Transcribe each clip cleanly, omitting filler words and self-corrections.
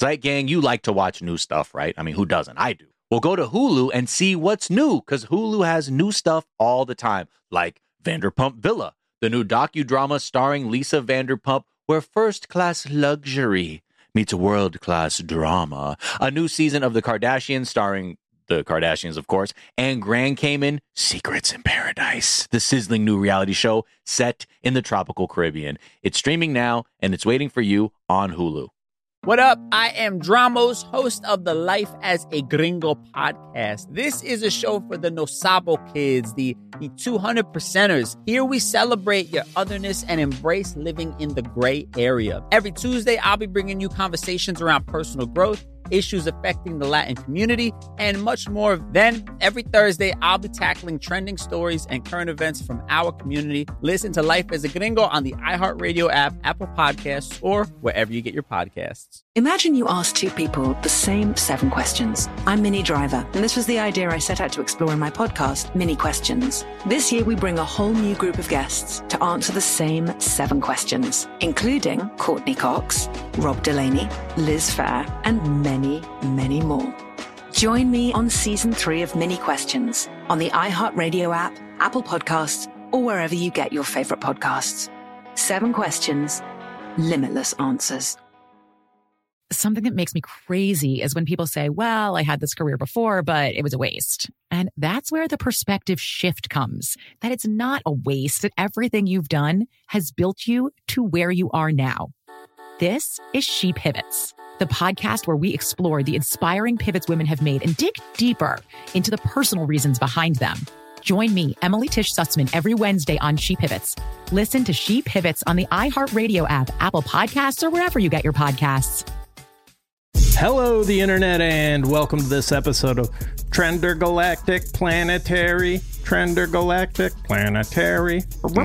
Zeit Gang, you like to watch new stuff, right? I mean, who doesn't? I do. Well, go to Hulu and see what's new, because Hulu has new stuff all the time, like Vanderpump Villa, the new docudrama starring Lisa Vanderpump, where first-class luxury meets world-class drama. A new season of The Kardashians starring the Kardashians, of course, and Grand Cayman, Secrets in Paradise, the sizzling new reality show set in the tropical Caribbean. It's streaming now, and it's waiting for you on Hulu. What up? I am Dramos, host of the Life as a Gringo podcast. This is a show for the No Sabo kids, the 200%ers. Here we celebrate your otherness and embrace living in the gray area. Every Tuesday, I'll be bringing you conversations around personal growth, issues affecting the Latin community, and much more. Then, every Thursday, I'll be tackling trending stories and current events from our community. Listen to Life as a Gringo on the iHeartRadio app, Apple Podcasts, or wherever you get your podcasts. Imagine you ask two people the same 7 questions. I'm Minnie Driver, and this was the idea I set out to explore in my podcast, Minnie Questions. This year, we bring a whole new group of guests to answer the same 7 questions, including Courtney Cox, Rob Delaney, Liz Phair, and many, many more. Join me on Season 3 of Minnie Questions on the iHeartRadio app, Apple Podcasts, or wherever you get your favorite podcasts. 7 questions, limitless answers. Something that makes me crazy is when people say, well, I had this career before, but it was a waste. And that's where the perspective shift comes, that it's not a waste, that everything you've done has built you to where you are now. This is She Pivots, the podcast where we explore the inspiring pivots women have made and dig deeper into the personal reasons behind them. Join me, Emily Tish Sussman, every Wednesday on She Pivots. Listen to She Pivots on the iHeartRadio app, Apple Podcasts, or wherever you get your podcasts. Hello, the internet, and welcome to this episode of Trendergalactic Planetary. Trendergalactic Planetary.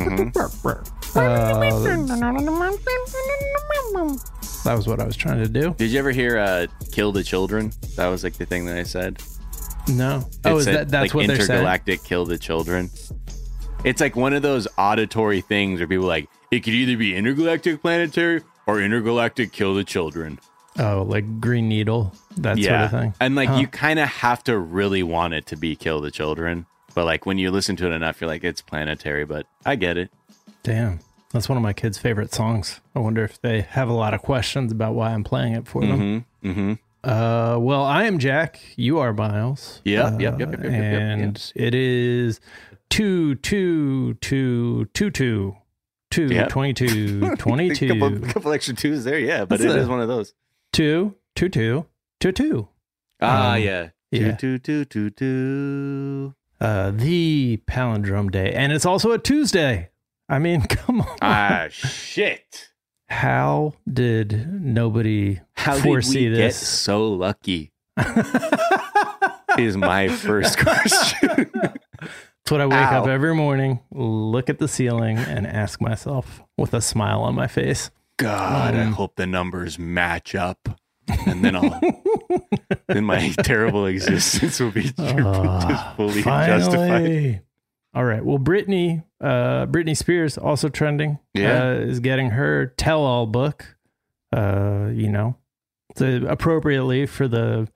That was what I was trying to do. Did you ever hear Kill the Children? That was like the thing that I said. No. Oh, that's like what they're saying? Intergalactic Kill the Children. It's like one of those auditory things where people are like, it could either be Intergalactic Planetary or Intergalactic Kill the Children. Oh, like Green Needle, that sort of thing. And like you kind of have to really want it to be Kill the Children. But like when you listen to it enough, you're like, it's planetary, but I get it. Damn. That's one of my kids' favorite songs. I wonder if they have a lot of questions about why I'm playing it for them. Well, I am Jack. You are Miles. Yep. And it is 2-2-2-2-2. 22. A couple extra twos there, yeah, but it is one of those. 2-2-2-2. Yeah. 2-2-2-2-2. The palindrome day, and it's also a Tuesday. I mean, come on. Shit. How did nobody foresee this? Get so lucky? Is my first question. That's what I wake up every morning, look at the ceiling, and ask myself with a smile on my face. God, I hope the numbers match up, and then then my terrible existence will be just fully justified. All right. Well, Britney Spears, also trending, is getting her tell-all book. Appropriately for the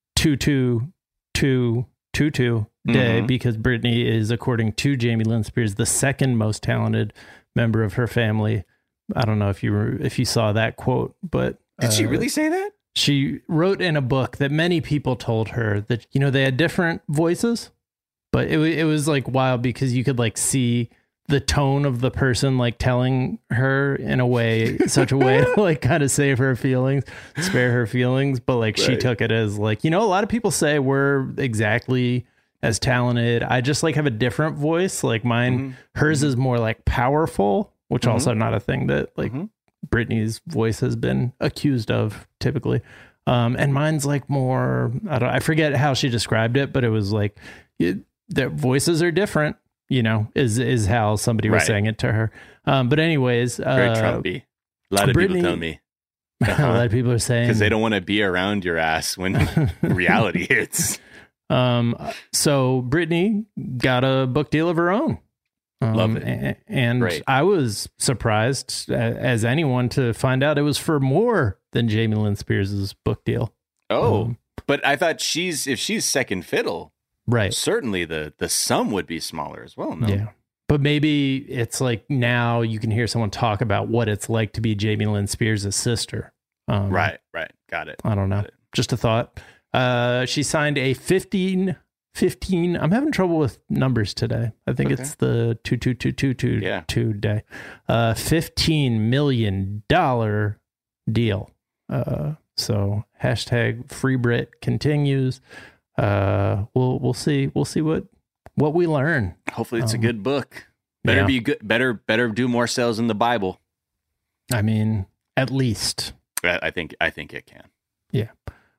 2-2-2-2-2 day, because Britney is, according to Jamie Lynn Spears, the second most talented member of her family. I don't know if you saw that quote, but did she really say that? She wrote in a book that many people told her that, they had different voices, but it was like wild because you could like see the tone of the person like telling her in a way, such a way to like kind of save her feelings, spare her feelings. But like she took it as like, a lot of people say we're exactly as talented. I just like have a different voice. Like mine, hers is more like powerful, which also not a thing that like Britney's voice has been accused of typically. And mine's like more, I forget how she described it, but it was like their voices are different, is how somebody was saying it to her. But anyways, very Trumpy. A lot of people tell me. A lot of people are saying, because they don't want to be around your ass when reality hits. So Britney got a book deal of her own. Love it. And Great. I was surprised as anyone to find out it was for more than Jamie Lynn Spears' book deal. Oh, but I thought if she's second fiddle, right. certainly the sum would be smaller as well. No? Yeah. But maybe it's like now you can hear someone talk about what it's like to be Jamie Lynn Spears' sister. Right. Got it. I don't know. Just a thought. She signed a 15. I'm having trouble with numbers today. I think it's the 2 day. $15 million deal. So hashtag Free Brit continues. We'll see what we learn. Hopefully it's a good book. Better be good. Better do more sales in the Bible. I mean, at least. I think it can. Yeah.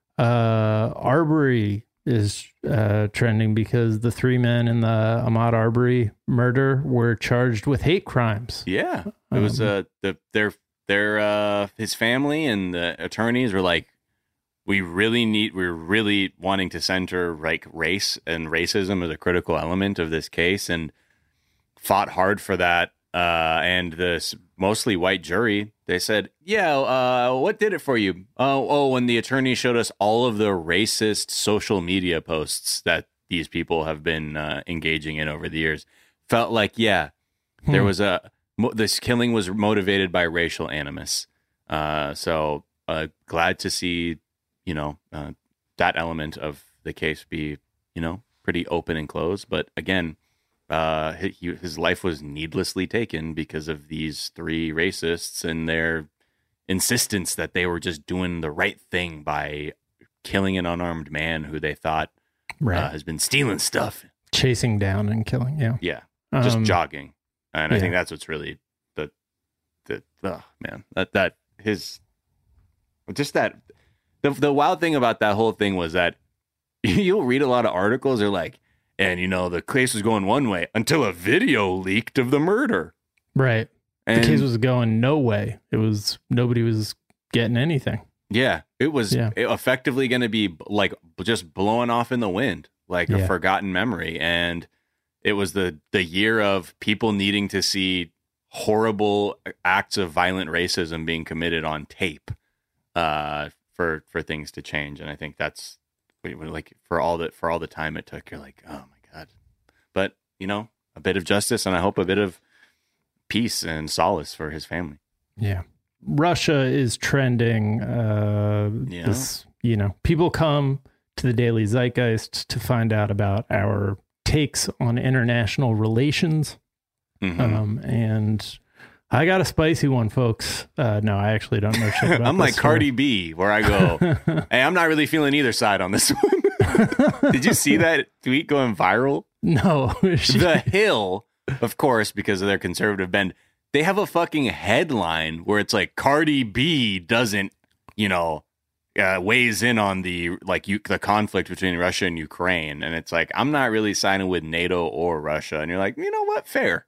Arbery is trending because the three men in the Ahmaud Arbery murder were charged with hate crimes. Yeah, it was his family and the attorneys were like, we're really wanting to center like race and racism as a critical element of this case, and fought hard for that. And this mostly white jury, they said, what did it for you? When the attorney showed us all of the racist social media posts that these people have been engaging in over the years, felt like, there was this killing was motivated by racial animus. So glad to see, that element of the case be, pretty open and closed. But again, his life was needlessly taken because of these three racists and their insistence that they were just doing the right thing by killing an unarmed man who they thought has been stealing stuff, chasing down and killing. Just jogging. And I think that's what's really the wild thing about that whole thing was that you'll read a lot of articles. They're like, and, the case was going one way until a video leaked of the murder. Right. And the case was going no way. Nobody was getting anything. Yeah. It was effectively going to be like just blowing off in the wind, like a forgotten memory. And it was the year of people needing to see horrible acts of violent racism being committed on tape for things to change. And I think that's, like for all the time it took, you're like, oh my God. But a bit of justice, and I hope a bit of peace and solace for his family. Yeah. Russia is trending. People come to the Daily Zeitgeist to find out about our takes on international relations. And I got a spicy one, folks. No, I actually don't know shit about I'm like Cardi B, where I go, hey, I'm not really feeling either side on this one. Did you see that tweet going viral? No. The Hill, of course, because of their conservative bend, they have a fucking headline where it's like Cardi B doesn't, weighs in on the conflict between Russia and Ukraine. And it's like, I'm not really signing with NATO or Russia. And you're like, you know what? Fair.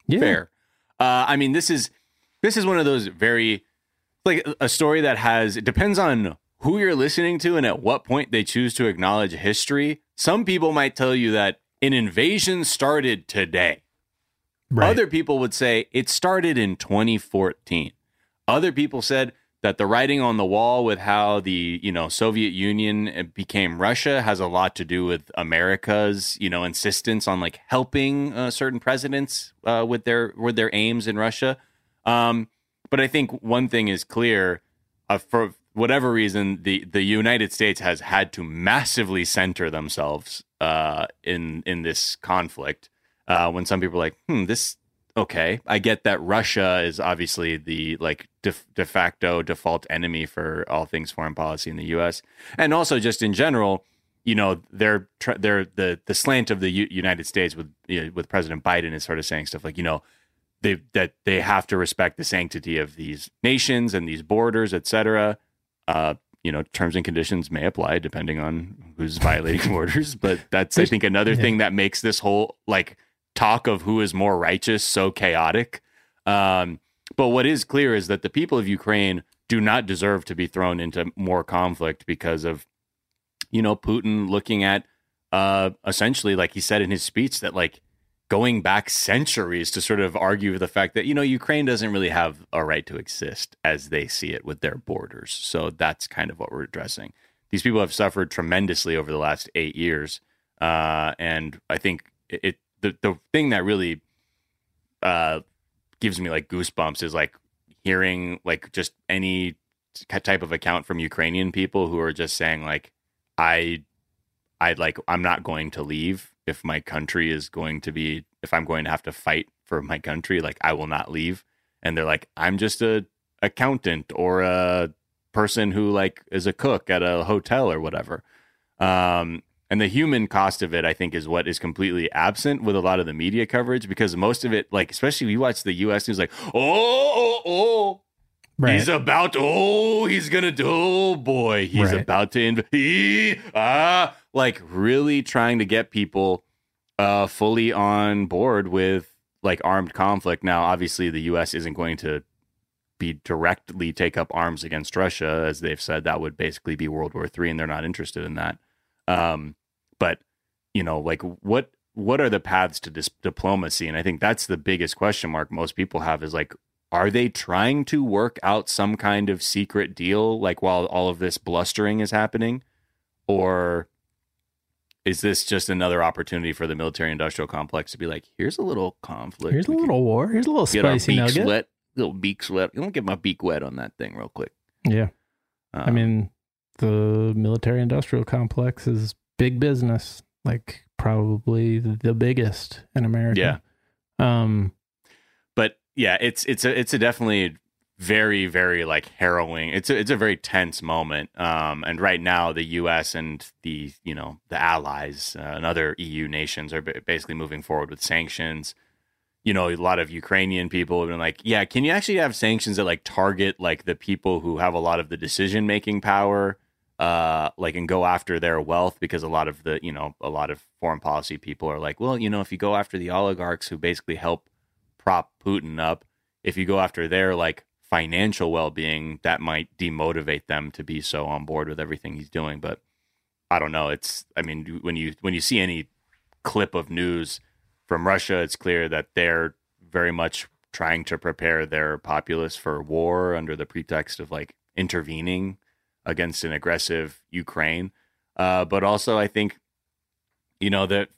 I mean, this is one of those very, like, a story that it depends on who you're listening to and at what point they choose to acknowledge history. Some people might tell you that an invasion started today. Right. Other people would say it started in 2014. Other people said that the writing on the wall with how the, Soviet Union became Russia has a lot to do with America's, insistence on like helping certain presidents with their aims in Russia. But I think one thing is clear, for whatever reason, the United States has had to massively center themselves in this conflict. When some people are like, okay, I get that Russia is obviously the de facto default enemy for all things foreign policy in the U.S. And also just in general, they're the slant of the United States with President Biden is sort of saying stuff like, that they have to respect the sanctity of these nations and these borders, et cetera. Terms and conditions may apply depending on who's violating borders. But that's, I think, another thing that makes this whole talk of who is more righteous so chaotic. But what is clear is that the people of Ukraine do not deserve to be thrown into more conflict because of, Putin looking at essentially, like he said in his speech, that going back centuries to sort of argue the fact that, Ukraine doesn't really have a right to exist as they see it with their borders. So that's kind of what we're addressing. These people have suffered tremendously over the last 8 years. And I think the thing that really gives me like goosebumps is like hearing like just any type of account from Ukrainian people who are just saying like, I'm not going to leave if my country is going to be, if I'm going to have to fight for my country, like I will not leave. And they're like, I'm just a accountant or a person who like is a cook at a hotel or whatever. And the human cost of it, I think, is what is completely absent with a lot of the media coverage, because most of it, like, especially you watch the U.S. news, like, right. He's about to, like really trying to get people fully on board with like armed conflict. Now, obviously, the U.S. isn't going to be directly take up arms against Russia, as they've said. That would basically be World War III, and they're not interested in that. But like what are the paths to diplomacy? And I think that's the biggest question mark most people have is like, are they trying to work out some kind of secret deal, like while all of this blustering is happening? Or is this just another opportunity for the military-industrial complex to be like, here's a little conflict. Here's a little war. Here's a little spicy nugget. Little beak sweat. You don't get my beak wet on that thing real quick. Yeah. I mean, the military-industrial complex is big business, like probably the biggest in America. Yeah. But yeah, it's a definitely very, very like harrowing. It's a very tense moment. And right now the U.S. and the allies and other EU nations are basically moving forward with sanctions. A lot of Ukrainian people have been like, yeah, can you actually have sanctions that like target like the people who have a lot of the decision-making power, like, and go after their wealth? Because a lot of foreign policy people are like, well, if you go after the oligarchs who basically help prop Putin up, if you go after their like financial well-being, that might demotivate them to be so on board with everything he's doing. But I don't know. When you see any clip of news from Russia, it's clear that they're very much trying to prepare their populace for war under the pretext of like intervening against an aggressive Ukraine. But also I think, that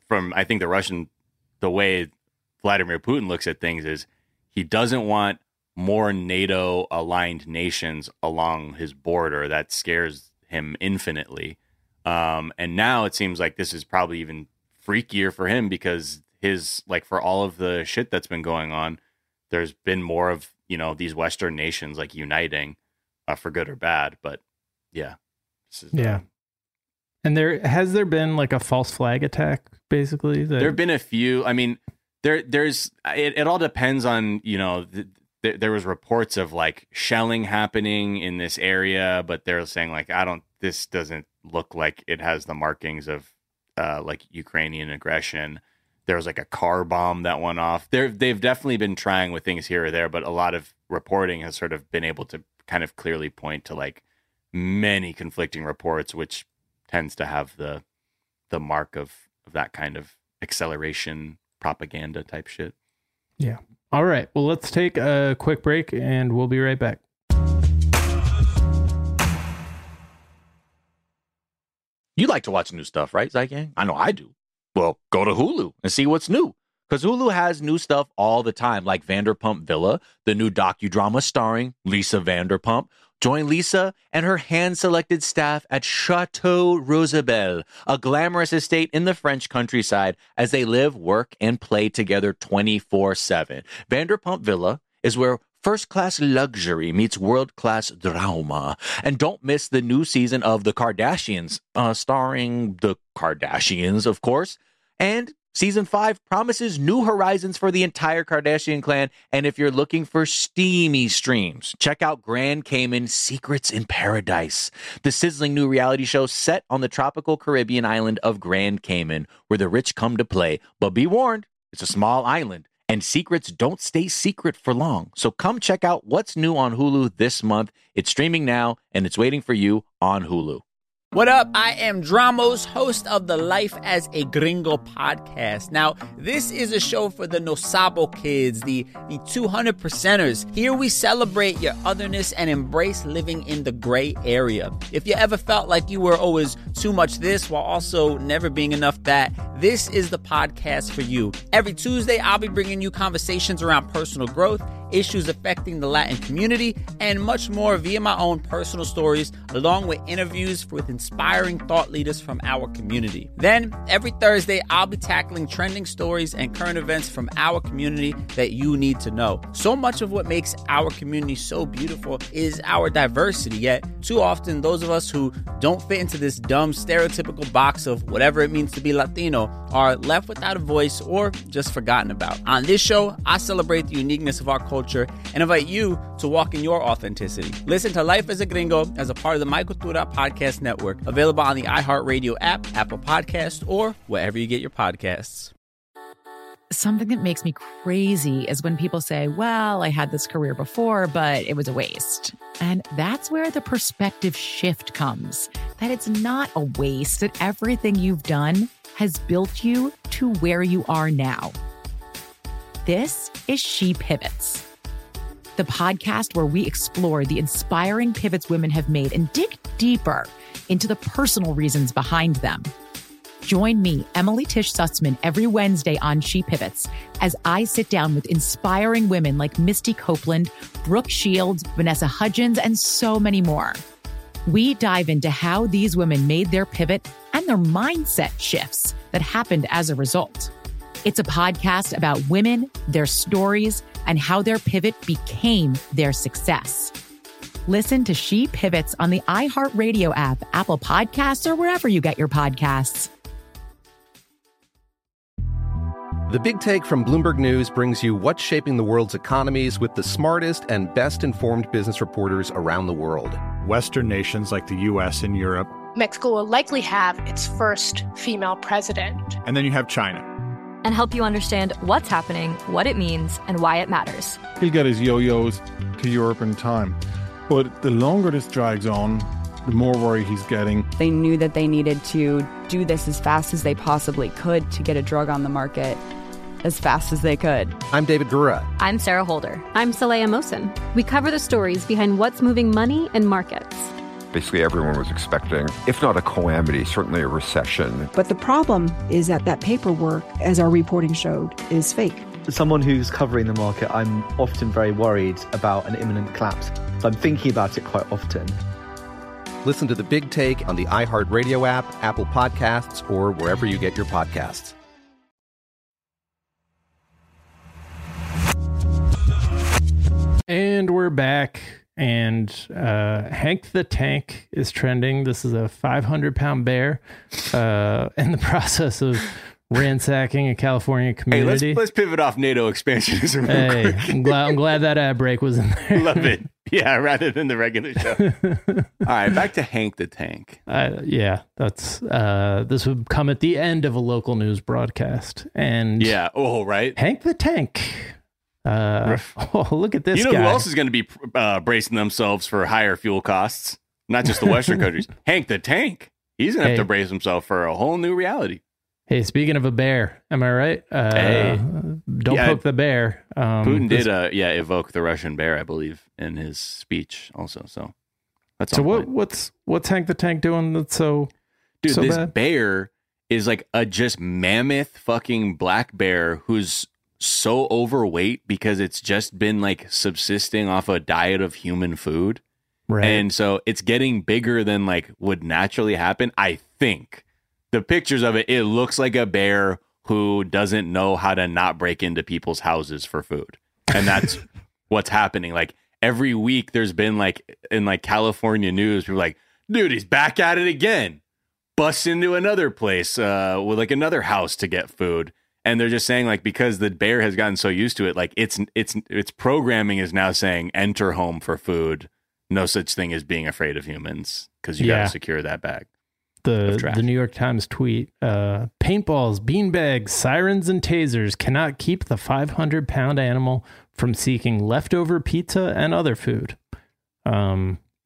the way Vladimir Putin looks at things is he doesn't want more NATO aligned nations along his border. That scares him infinitely. And now it seems like this is probably even freakier for him, because for all of the shit that's been going on, there's been more of, these Western nations like uniting for good or bad. But yeah. And has there been like a false flag attack, basically? There have been a few. I mean, it all depends on, there was reports of like shelling happening in this area, but they're saying like, this doesn't look like it has the markings of like Ukrainian aggression. There was like a car bomb that went off. They've definitely been trying with things here or there, but a lot of reporting has sort of been able to kind of clearly point to like many conflicting reports, which tends to have the mark of that kind of acceleration propaganda type shit. Yeah. All right. Well, let's take a quick break and we'll be right back. You like to watch new stuff, right, Zygang? I know I do. Well, go to Hulu and see what's new. Because Hulu has new stuff all the time, like Vanderpump Villa, the new docudrama starring Lisa Vanderpump. Join Lisa and her hand-selected staff at Chateau Rosabelle, a glamorous estate in the French countryside, as they live, work, and play together 24/7. Vanderpump Villa is where first-class luxury meets world-class drama. And don't miss the new season of The Kardashians, starring the Kardashians, of course. And Season 5 promises new horizons for the entire Kardashian clan. And if you're looking for steamy streams, check out Grand Cayman Secrets in Paradise, the sizzling new reality show set on the tropical Caribbean island of Grand Cayman, where the rich come to play. But be warned, it's a small island, and secrets don't stay secret for long. So come check out what's new on Hulu this month. It's streaming now, and it's waiting for you on Hulu. What up? I am Dramos, host of the Life as a Gringo podcast. Now, this is a show for the No Sabo kids, the 200%ers. Here we celebrate your otherness and embrace living in the gray area. If you ever felt like you were always too much this while also never being enough that, this is the podcast for you. Every Tuesday, I'll be bringing you conversations around personal growth, issues affecting the Latin community, and much more via my own personal stories, along with interviews with inspiring thought leaders from our community. Then, every Thursday, I'll be tackling trending stories and current events from our community that you need to know. So much of what makes our community so beautiful is our diversity, yet too often those of us who don't fit into this dumb stereotypical box of whatever it means to be Latino are left without a voice or just forgotten about. On this show, I celebrate the uniqueness of our culture and invite you to walk in your authenticity. Listen to Life as a Gringo as a part of the My Cultura podcast network, available on the iHeartRadio app, Apple Podcasts, or wherever you get your podcasts. Something that makes me crazy is when people say, well, I had this career before, but it was a waste. And that's where the perspective shift comes, that it's not a waste, that everything you've done has built you to where you are now. This is She Pivots, the podcast where we explore the inspiring pivots women have made and dig deeper into the personal reasons behind them. Join me, Emily Tish Sussman, every Wednesday on She Pivots as I sit down with inspiring women like Misty Copeland, Brooke Shields, Vanessa Hudgens, and so many more. We dive into how these women made their pivot and their mindset shifts that happened as a result. It's a podcast about women, their stories, and how their pivot became their success. Listen to She Pivots on the iHeartRadio app, Apple Podcasts, or wherever you get your podcasts. The Big Take from Bloomberg News brings you what's shaping the world's economies with the smartest and best-informed business reporters around the world. Western nations like the U.S. and Europe. Mexico will likely have its first female president. And then you have China. And help you understand what's happening, what it means, and why it matters. He'll get his yo-yos to Europe in time. But the longer this drags on, the more worry he's getting. They knew that they needed to do this as fast as they possibly could to get a drug on the market as fast as they could. I'm David Gura. I'm Sarah Holder. I'm Saleha Mohsen. We cover the stories behind what's moving money and markets. Basically, everyone was expecting, if not a calamity, certainly a recession. But the problem is that paperwork, as our reporting showed, is fake. As someone who's covering the market, I'm often very worried about an imminent collapse. So I'm thinking about it quite often. Listen to The Big Take on the iHeartRadio app, Apple Podcasts, or wherever you get your podcasts. And we're back. And Hank the Tank is trending. This is a 500-pound bear in the process of ransacking a California community. Hey, let's pivot off NATO expansionism real quick. I'm glad that ad break was in there. Love it. Yeah, rather than the regular show. All right, back to Hank the Tank. Yeah, that's this would come at the end of a local news broadcast. And yeah, right. Hank the Tank. Look at this guy. You know who else is going to be bracing themselves for higher fuel costs? Not just the Western countries. Hank the Tank. He's going to have to brace himself for a whole new reality. Hey, speaking of a bear, am I right? Don't poke the bear. Putin did evoke the Russian bear, I believe, in his speech also. So that's what's Hank the Tank doing that's so Dude, so this bad? Bear is like a just mammoth fucking black bear who's so overweight because it's just been like subsisting off a diet of human food. Right. And so it's getting bigger than like would naturally happen. I think the pictures of it looks like a bear who doesn't know how to not break into people's houses for food. And that's what's happening. Like every week there's been like in like California news, people are like, dude, he's back at it again. Busts into another place with like another house to get food. And they're just saying like, because the bear has gotten so used to it, like its programming is now saying enter home for food. No such thing as being afraid of humans because you got to secure that bag. The New York Times tweet, paintballs, beanbags, sirens, and tasers cannot keep the 500-pound animal from seeking leftover pizza and other food. Well,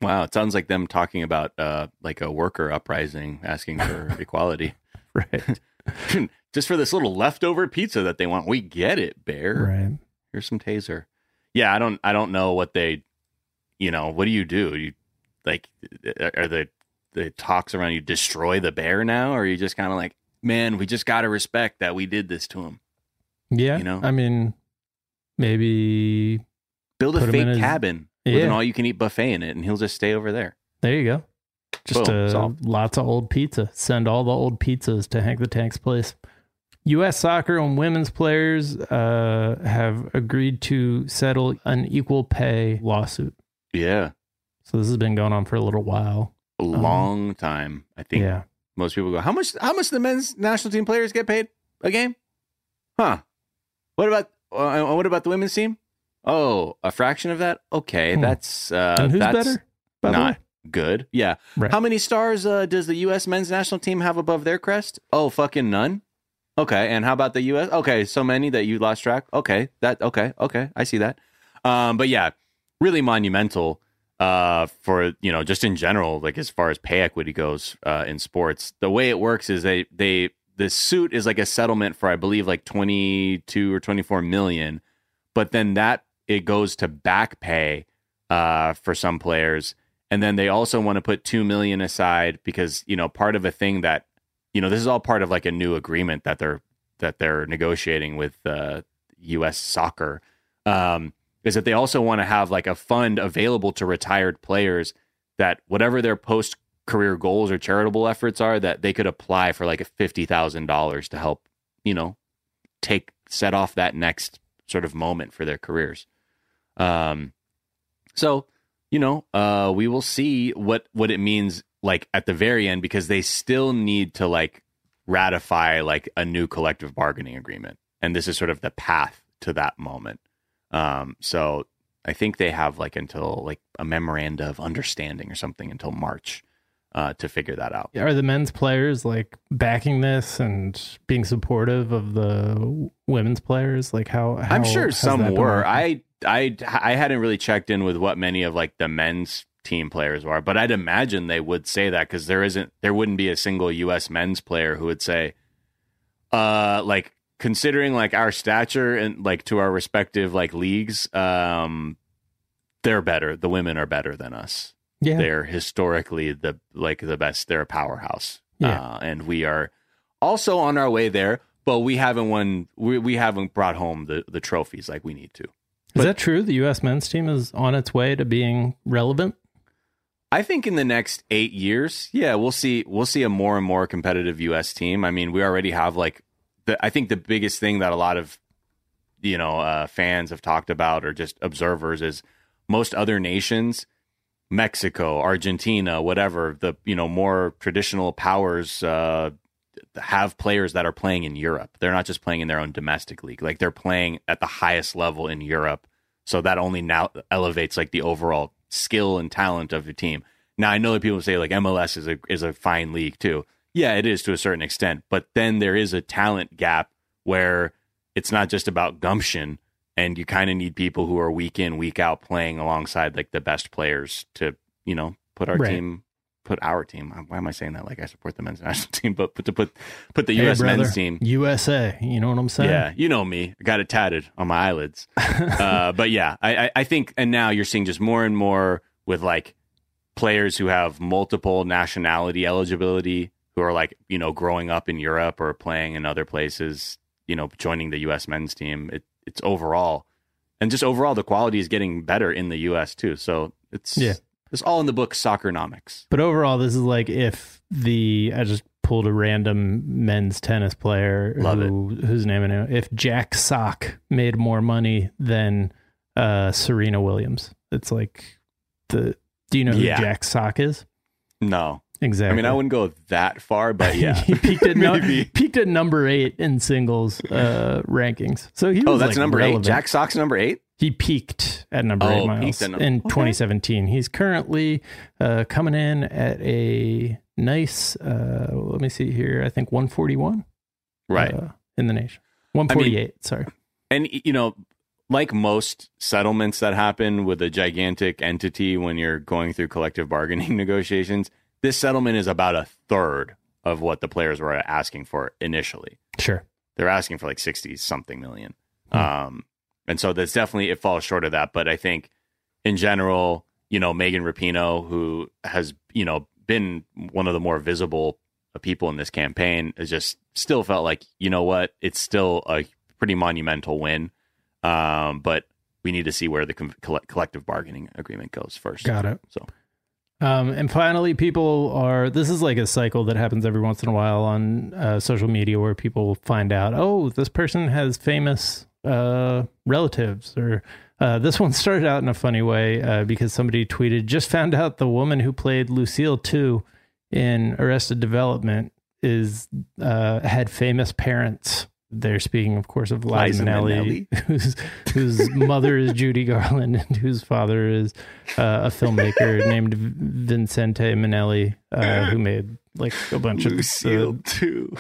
Wow, it sounds like them talking about like a worker uprising, asking for equality. Right. Just for this little leftover pizza that they want. We get it, Bear. Right. Here's some taser. Yeah, I don't know what they, what do? You like, are the talks around you destroy the bear now? Or are you just kind of like, man, we just got to respect that we did this to him? Yeah. I mean, maybe build a fake cabin with an all-you-can-eat buffet in it, and he'll just stay over there. There you go. Just lots of old pizza. Send all the old pizzas to Hank the Tank's place. U.S. soccer and women's players have agreed to settle an equal pay lawsuit. Yeah. So this has been going on for a little while. A long time. I think most people go, how much the men's national team players get paid a game? Huh. What about the women's team? Oh, a fraction of that? Okay, that's and who's better? Not good. Yeah. Right. How many stars does the U.S. men's national team have above their crest? Oh, fucking none. Okay, and how about the U.S.? Okay, so many that you lost track. Okay, I see that. But yeah, really monumental for just in general, like as far as pay equity goes in sports. The way it works is the suit is like a settlement for I believe like 22 or 24 million, but then it goes to back pay for some players. And then they also want to put $2 million aside because, part of a thing that, this is all part of like a new agreement that they're negotiating with U.S. soccer, is that they also want to have like a fund available to retired players that whatever their post-career goals or charitable efforts are, that they could apply for like $50,000 to help, set off that next sort of moment for their careers. So, we will see what it means like at the very end, because they still need to like ratify like a new collective bargaining agreement. And this is sort of the path to that moment. So I think they have like until like a memoranda of understanding or something until March to figure that out. Are the men's players like backing this and being supportive of the women's players? Like how I'm sure some were. I hadn't really checked in with what many of like the men's team players were, but I'd imagine they would say that, because there wouldn't be a single U.S. men's player who would say, like considering like our stature and like to our respective like leagues, they're better. The women are better than us. Yeah. They're historically the best. They're a powerhouse. Yeah. And we are also on our way there, but we haven't won. We haven't brought home the trophies like we need to. Is that true? The U.S. men's team is on its way to being relevant? I think in the next 8 years, we'll see a more and more competitive U.S. team. I mean, we already have like I think the biggest thing that a lot of fans have talked about, or just observers, is most other nations, Mexico, Argentina, whatever, the more traditional powers have players that are playing in Europe. They're not just playing in their own domestic league. Like they're playing at the highest level in Europe. So that only now elevates like the overall skill and talent of the team. Now I know that people say like MLS is a fine league too. Yeah, it is to a certain extent, but then there is a talent gap where it's not just about gumption, and you kind of need people who are week in, week out playing alongside like the best players to, put our team. Why am I saying that? Like I support the men's national team, but to put the U.S. men's team, USA. You know what I'm saying? Yeah, you know me. I got it tatted on my eyelids. But yeah, I think, and now you're seeing just more and more with like players who have multiple nationality eligibility, who are like growing up in Europe or playing in other places, joining the U.S. men's team. It's overall, and just overall, the quality is getting better in the U.S. too. So it's all in the book Soccernomics. But overall, this is like if I just pulled a random men's tennis player whose name I know. If Jack Sock made more money than Serena Williams, it's like do you know who Jack Sock is? No. Exactly. I mean, I wouldn't go that far, but yeah. He peaked at number 8 in singles rankings. So he was that's like number relevant. 8. Jack Sock's number 8? He peaked at number 8 miles in 2017. He's currently coming in at a nice, let me see here, I think 141. Right. In the nation. 148, sorry. And, like most settlements that happen with a gigantic entity when you're going through collective bargaining negotiations, this settlement is about a third of what the players were asking for initially. Sure. They're asking for like 60 something million. And so that's definitely, it falls short of that. But I think in general, you know, Megan Rapinoe, who has, you know, been one of the more visible people in this campaign, has just still felt like, you know what, it's still a pretty monumental win. But we need to see where the collective bargaining agreement goes first. Got it. So, and finally, this is like a cycle that happens every once in a while on social media where people find out, oh, this person has famous relatives, or this one started out in a funny way because somebody tweeted, just found out the woman who played Lucille 2 in Arrested Development had famous parents. They're speaking, of course, of Liza Minnelli, whose mother is Judy Garland and whose father is a filmmaker named Vincente Minnelli, who made like a bunch Lucille too.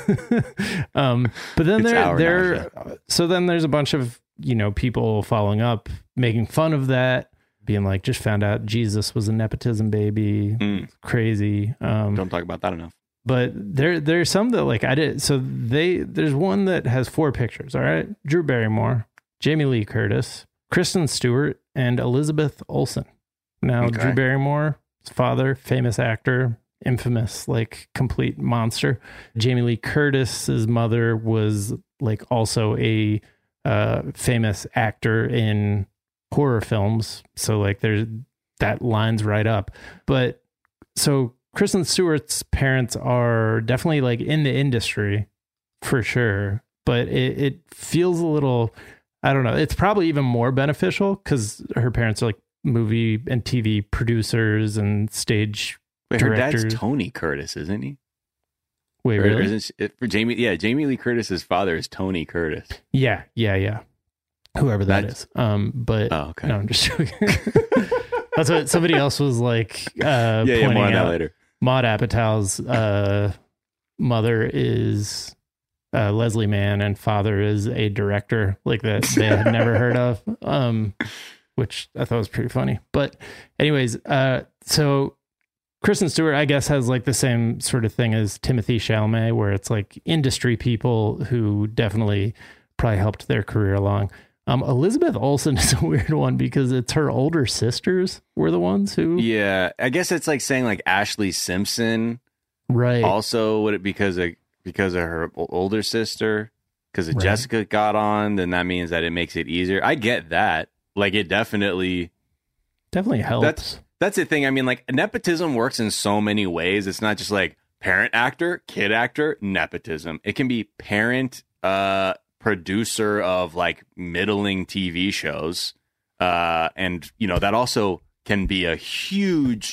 But then then there's a bunch of, you know, people following up, making fun of that, being like, just found out Jesus was a nepotism baby. Crazy. Don't talk about that enough. But there's some that like I did. So there's one that has 4 pictures. All right. Drew Barrymore, Jamie Lee Curtis, Kristen Stewart, and Elizabeth Olsen. Now, Drew Barrymore's father, famous actor, infamous, like complete monster. Jamie Lee Curtis's mother was like also a famous actor in horror films. So like that lines right up. But so Kristen Stewart's parents are definitely like in the industry for sure, but it feels a little, I don't know. It's probably even more beneficial because her parents are like movie and TV producers and stage directors. Her dad's Tony Curtis, isn't he? Wait, really? For Jamie Lee Curtis's father is Tony Curtis. Yeah. Whoever that is. But oh, okay. No, I'm just joking. That's what somebody else was like. Pointing more on out. that later. Maude Apatow's mother is Leslie Mann and father is a director like that they had never heard of, which I thought was pretty funny. But anyways, so Kristen Stewart, I guess, has like the same sort of thing as Timothée Chalamet, where it's like industry people who definitely probably helped their career along. Elizabeth Olsen is a weird one because it's her older sisters were the ones who. Yeah, I guess it's like saying like Ashley Simpson, right? Also, would it because of her older sister? Because if Jessica got on, then that means that it makes it easier. I get that. Like it definitely helps. That's the thing. I mean, like nepotism works in so many ways. It's not just like parent actor, kid actor, nepotism. It can be parent producer of like middling TV shows, and you know that also can be a huge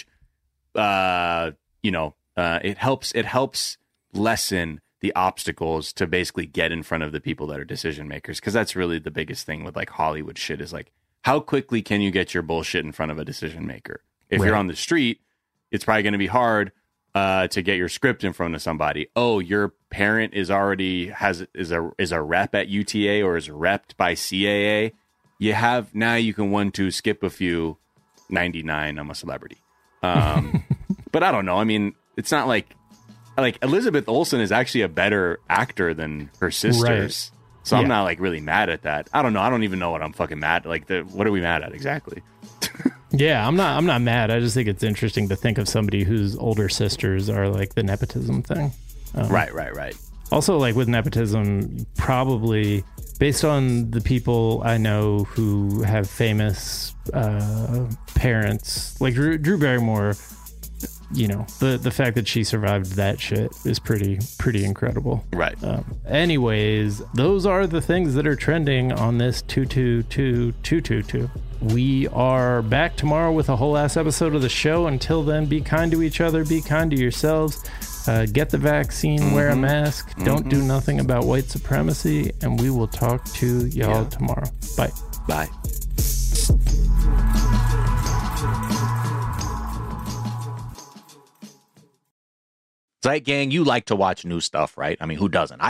it helps lessen the obstacles to basically get in front of the people that are decision makers, because that's really the biggest thing with like Hollywood shit is like how quickly can you get your bullshit in front of a decision maker. If you're on the street, it's probably going to be hard to get your script in front of somebody. Oh, your parent is already is a rep at UTA or is repped by CAA. You can skip a few 99. I'm a celebrity. But I don't know. I mean, it's not like Elizabeth Olsen is actually a better actor than her sisters. Right. So I'm not like really mad at that. I don't know. I don't even know what I'm fucking mad. Like what are we mad at exactly? Yeah, I'm not mad. I just think it's interesting to think of somebody whose older sisters are like the nepotism thing. Right. Also, like with nepotism, probably based on the people I know who have famous parents, like Drew Barrymore, you know, the fact that she survived that shit is pretty incredible. Right. Anyways, those are the things that are trending on this 222. We are back tomorrow with a whole ass episode of the show. Until then, be kind to each other, be kind to yourselves, get the vaccine, wear a mask, don't do nothing about white supremacy, and we will talk to y'all tomorrow. Bye. Bye. Zeit Gang, you like to watch new stuff, right? I mean, who doesn't? I do.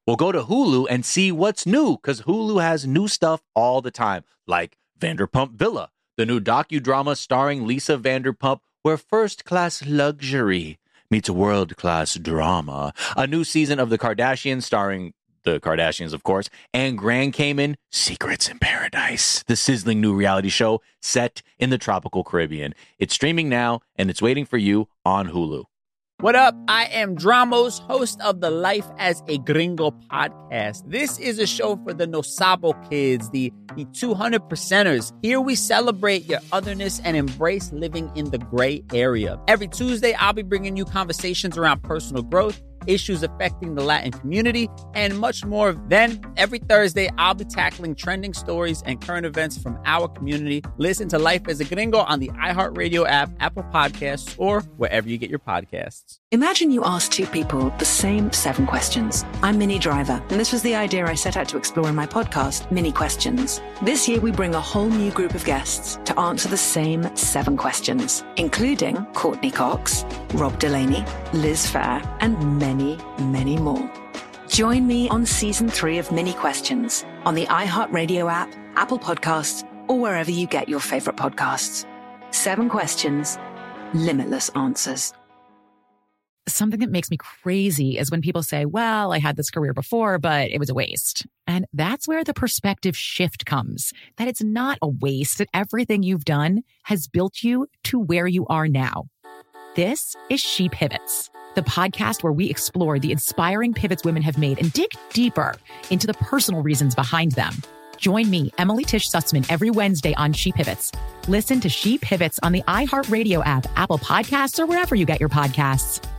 Well, go to Hulu and see what's new, because Hulu has new stuff all the time, like Vanderpump Villa, the new docudrama starring Lisa Vanderpump, where first-class luxury meets world-class drama. A new season of The Kardashians starring the Kardashians, of course, and Grand Cayman, Secrets in Paradise, the sizzling new reality show set in the tropical Caribbean. It's streaming now, and it's waiting for you on Hulu. What up? I am Dramos, host of the Life as a Gringo podcast. This is a show for the No Sabo kids, the 200%ers. Here we celebrate your otherness and embrace living in the gray area. Every Tuesday, I'll be bringing you conversations around personal growth, issues affecting the Latin community, and much more. Then, every Thursday, I'll be tackling trending stories and current events from our community. Listen to Life as a Gringo on the iHeartRadio app, Apple Podcasts, or wherever you get your podcasts. Imagine you ask two people the same 7 questions. I'm Minnie Driver, and this was the idea I set out to explore in my podcast, Mini Questions. This year, we bring a whole new group of guests to answer the same 7 questions, including Courtney Cox, Rob Delaney, Liz Phair, and many, many more. Join me on Season 3 of Mini Questions on the iHeartRadio app, Apple Podcasts, or wherever you get your favorite podcasts. 7 questions, limitless answers. Something that makes me crazy is when people say, well, I had this career before, but it was a waste. And that's where the perspective shift comes, that it's not a waste, that everything you've done has built you to where you are now. This is She Pivots, the podcast where we explore the inspiring pivots women have made and dig deeper into the personal reasons behind them. Join me, Emily Tish Sussman, every Wednesday on She Pivots. Listen to She Pivots on the iHeartRadio app, Apple Podcasts, or wherever you get your podcasts.